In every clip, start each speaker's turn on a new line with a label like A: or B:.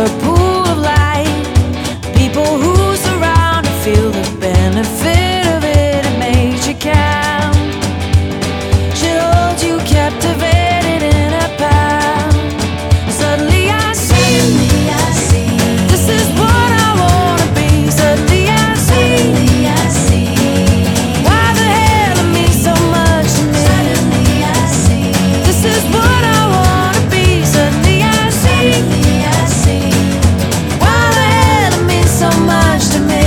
A: her pool of light. People who surround her feel the benefit of it. It makes you count. She holds you captivated in her palm. Suddenly I see, this is what I wanna be. Suddenly I see, why the hell it means so much to me. Suddenly I see, this is what I wanna be. Suddenly I see, why the hell it means so much to me.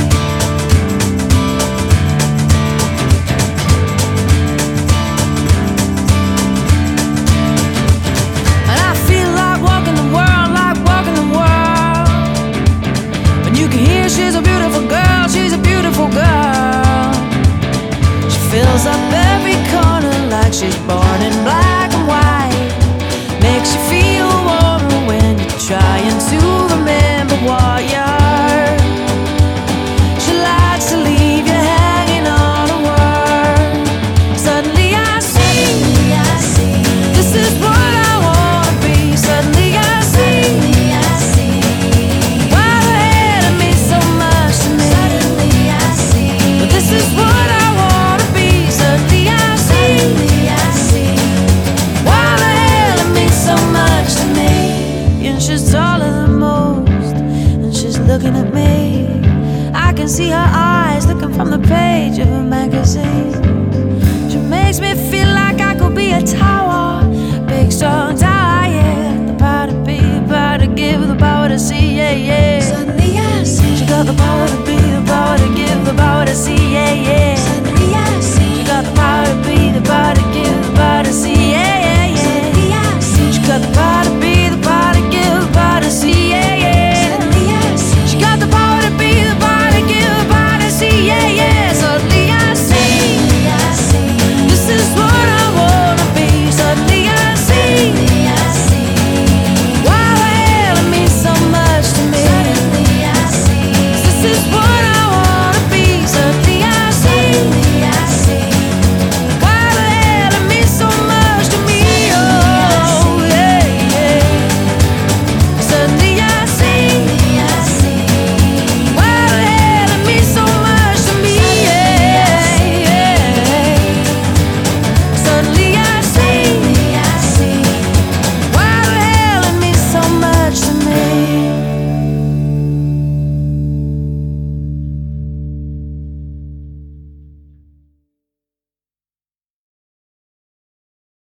A: And I feel like walking the world, like walking the world. When you can hear she's a beautiful girl, she's a beautiful girl. She fills up every corner like she's born in black and white. Makes you feel warmer when you're trying to remember what you're. She likes to leave you hanging on a word. Suddenly I see, this is what I wanna be. Suddenly I see, why the hell it means so much to me. Suddenly I see, this is what I wanna be. Suddenly I see, why the hell it means so much to me. And she's taller than most, and she's looking at me. I can see her eyes looking from the page of a magazine. She makes me feel like I could be a tower, big strong tower, yeah. The power to be, the power to give, the power to see, yeah, yeah. Suddenly I see, she got the power to be, the power to give, the power to see, yeah, yeah.